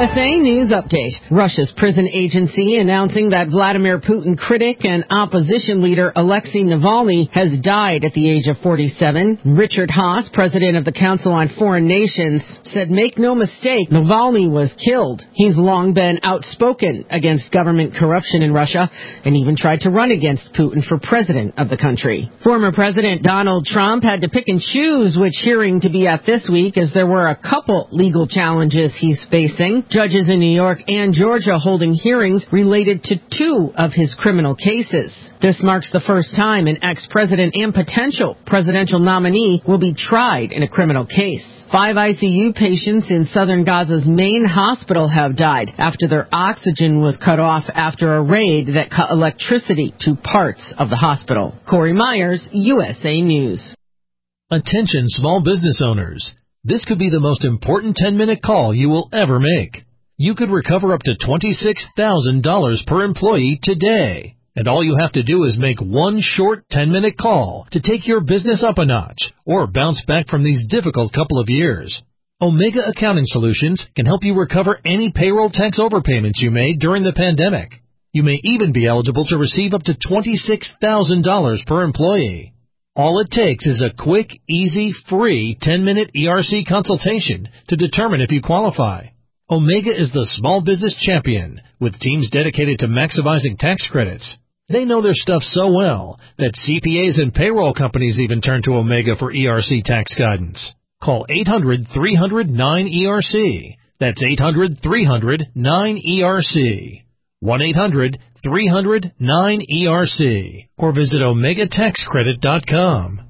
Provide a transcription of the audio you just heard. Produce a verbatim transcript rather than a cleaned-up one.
S A News Update. Russia's prison agency announcing that Vladimir Putin critic and opposition leader Alexei Navalny has died at the age of forty-seven. Richard Haass, president of the Council on Foreign Nations, said, "Make no mistake, Navalny was killed. He's long been outspoken against government corruption in Russia and even tried to run against Putin for president of the country." Former President Donald Trump had to pick and choose which hearing to be at this week, as there were a couple legal challenges he's facing. Judges in New York and Georgia holding hearings related to two of his criminal cases. This marks the first time an ex-president and potential presidential nominee will be tried in a criminal case. Five I C U patients in southern Gaza's main hospital have died after their oxygen was cut off after a raid that cut electricity to parts of the hospital. Corey Myers, U S A News. Attention small business owners. This could be the most important ten-minute call you will ever make. You could recover up to twenty-six thousand dollars per employee today. And all you have to do is make one short ten-minute call to take your business up a notch or bounce back from these difficult couple of years. Omega Accounting Solutions can help you recover any payroll tax overpayments you made during the pandemic. You may even be eligible to receive up to twenty-six thousand dollars per employee. All it takes is a quick, easy, free ten-minute E R C consultation to determine if you qualify. Omega is the small business champion with teams dedicated to maximizing tax credits. They know their stuff so well that C P As and payroll companies even turn to Omega for E R C tax guidance. Call eight hundred, three hundred, nine E R C. That's eight hundred, three hundred, nine E R C. one eight hundred, three hundred, nine E R C. Or visit omega tax credit dot com.